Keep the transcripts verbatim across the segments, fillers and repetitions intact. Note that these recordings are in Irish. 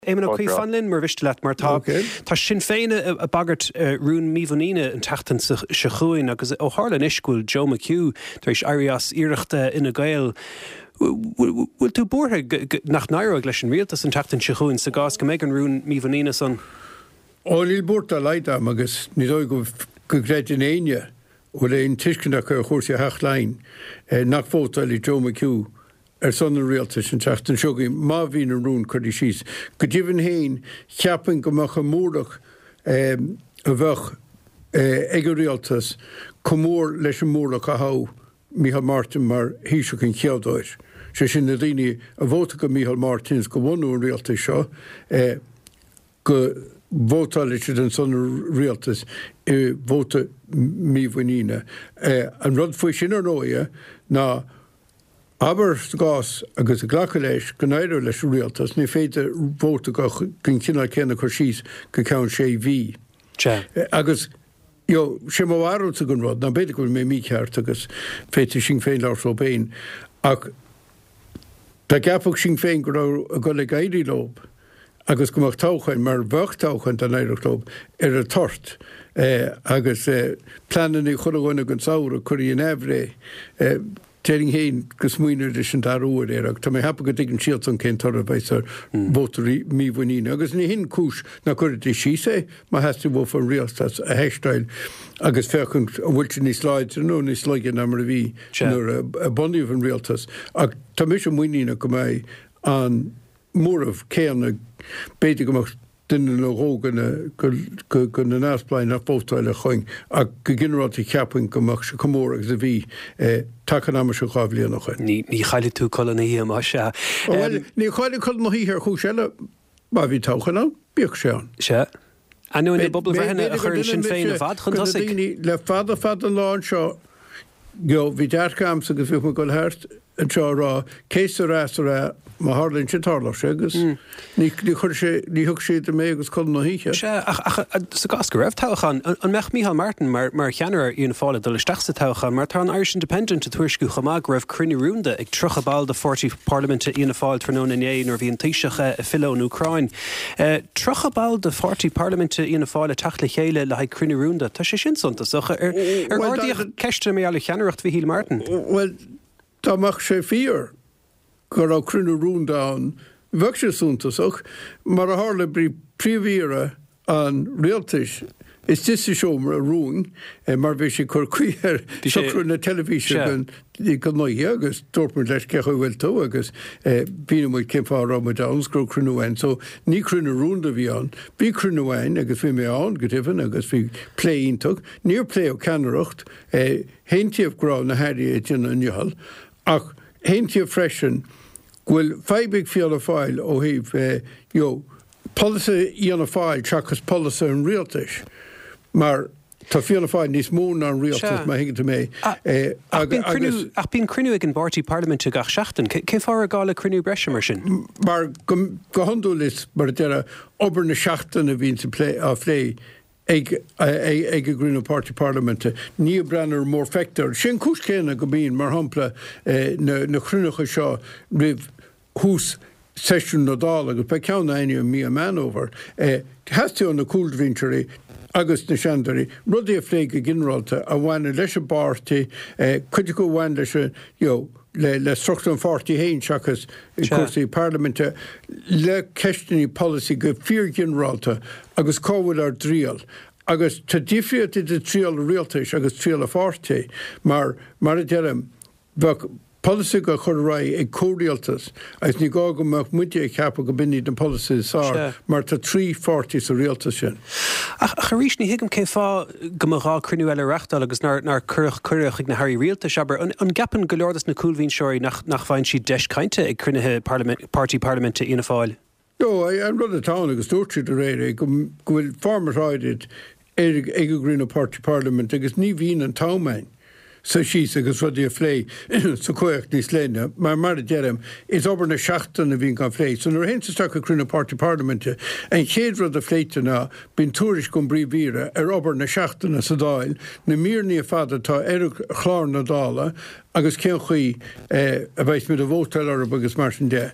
Éman ó chuí fanlinn mar bhiste leat mar tá Tá sin féine a bagart rún míhanine an tatan sa chuin agus ó Harlan isciúil Joe McHugh tar éis aireas iireachta ina gael. Bhfuil tú bortha nach naire leis an rialtas an tatan sa chuin sa gás go méid an rún míhanine san? Ó níl borta leidam agus ní dói go go gréid in éine bhfuil é an tuiscinach ar chóirsa heach lein nach fótáil i Joe McHugh ar son an rialtas an teachtain seogaí má bhín an rún chuirí síos. Go dtíobhann héin ceapan go mbeadh an mórach a bheith ag an rialtas comór leis an mórach a há Micheál Martin mar híiseach an cheadóir. sé sin na daoine a bhóta go Micheál Martins go bhhainú an rialtas seo go bhótáil leis an son rialtas i bhóta míbhainine. An rud faoi sin ar nóia ná aber gás agus a ghlacha leis go éidir leis rialtas ní féidir bhóta go gon cinál céanna chu síos go ceann sé bhí. Agus jo sé má bhharúilta gon rud, ná beidir go mé mí ceart agus féidir sin féin leir ó béin. Ach tá gapach sin féin go a go le gaiirí lob agus go mbeadh tóchain mar bheadh tóchain an éireach lob ar a tort. agus planan í chulagháinna gon saoire chuirí an éhré. Téling héin go smuoineir leis an darúir éireach. Tá mé hapa go dtí an síalt an cén tar a bheits ar bótarí míbhainine. Agus ní hin cúis na chuirtí síosa má heasta bh fan rialtas a heisteil agus fechan bhfuilte ní sláid nó ní slaigean am a bhí nuair a bondiúh an rialtas. Ach tá mis an muoína go mbeidh an mórmh céanna beidir go duine le róganna go na násplein nach bótáil a chuin a go ginrátaí ceapan gomach se comór agus a bhí takean am se chábhlíon nach chuin. Ní chaile tú colna hí má se. Ní cháile chud mo hí ar chúseile má bhí táchanna bíoh sé an. Se. Anú in bobbal bhena a chuir sin féin a bhd chun le fada fad an láin seo go bhí dearcam agus bhí go thart an seo rá céiste rá má Harlan sin tarla sé agus ní chuir sé ní thug siad a mé agus chun na híe. Se sa gas go raibh táchan an meach Micheál Martin mar mar cheanar íon fáile do leisteach sa táchan mar tá an Irish Independent a tuairisciú chamag raibh cruinne rúnda ag trocha ball de forty Parliament íon fáil tróna inné nor bhí an taoiseach a filo an Ucrain. Trocha ball de forty Parliament íon fáile tachla chéile le haid cruinne rúnda tá sé sin suntasach ar ar ardíoch ceiste mé alle cheanaracht Micheál Martin. Well táach sé fíor go á crunne rúndáin bheh sé súntasach mar a hála brí príomhíre an rialtas is tí seomra a rún mar bhí sé chur cuiar crún na televíse go nóí agus dorpur leis cecha bhfuil tú agus bína muid cimfá ra downs gro crunúhain, so ní crunne rúnda bhí an, bí crunúhain agus bhí mé an go dtíhann agus bhí pléintach, níor plé ó ceanaracht héintíomh grá na heirí éidir an nehall ach héintíomh freisin bhfuil feibig fial a fáil ó híh jo policy íana fáil teachas policy an rialtas mar tá fianna fáil níos mór an rialtas má hiigeanta mé. Ach bíon cruinú ag an Bártaí Parlamente gach seachtain, cé far a gála cruinú breise mar sin? Mar go handúil is mar deire obair na seachtain a bhín á phlé ag ag a Green Party Parliamente ní brenner mór fector. Sin cús céanna go bíon mar hampla na cruinnecha seo rih hús sesiún nadála agus pe ceanna aine mí a manover. Heastíú na cúldvinterí agus na seandarí rudí a phléige ginráilta a bhhaine leis a bártaí chuide go bhhain leis le le struchtún forty héin seachas i cuasaí Parlamente le ceistení policy go fíor ginráilta agus cóhfuil ar dríal. Agus tá difriad de tríal rialtas agus tríal a forty mar mar a dearm bheith policy go chur ra ag córialtas as ní gá go meach muide ag ceapa go binní den policy sá mar tá trí forty sa rialtas sin. Ach charís ní hiigem cé fá go marrá cruinú eile reachtal agus nar nar curch curch ag na Harry rialtas aber an gapan go leordas na coolhín seoirí nach nach bhain si deis cainte ag cruinethe Parliament Party Parlamente íana fáil. No, an rud a táin agus dúirtú de réire go bhfuil farmerráideid ag ag a Green Party Parliament agus ní bhín an támain. So síos agus rudí a phlé sa chuocht níos léine, mar mar a dearm is obair na seachtain a bhín gan phlé. So nuair héntasteach a Green Party Parliamente an chéad rud a phléitena bín túris go bríomhíre ar obair na seachtainna sa dáil na míorní a fada tá ar chlár na dála agus cén chuí a bheith mid a bhótal ar agus mar sin de.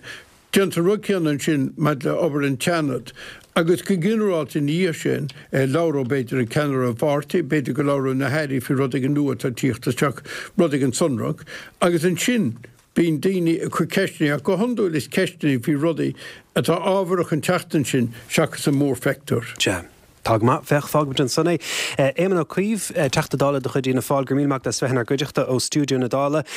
Gentle Ruckian sin mat le ober an Chanad. Agus go ginráil in níos sin Laura beidir an Canara Farty, beidir go Laura na Harry fi rudig an nua tá tíochttasteach rudig an sunrug, agus an sin bín daoine a chu ceistení a go handúil is ceistení fi rudaí atá ábharach an teachtain sin seachas an mór fector. Ja. Tag ma fech fág an sanna. Éman ó cuomh teachtadála do chudí na fáil gur míach de svehannar goideachta ó stúdiú na dála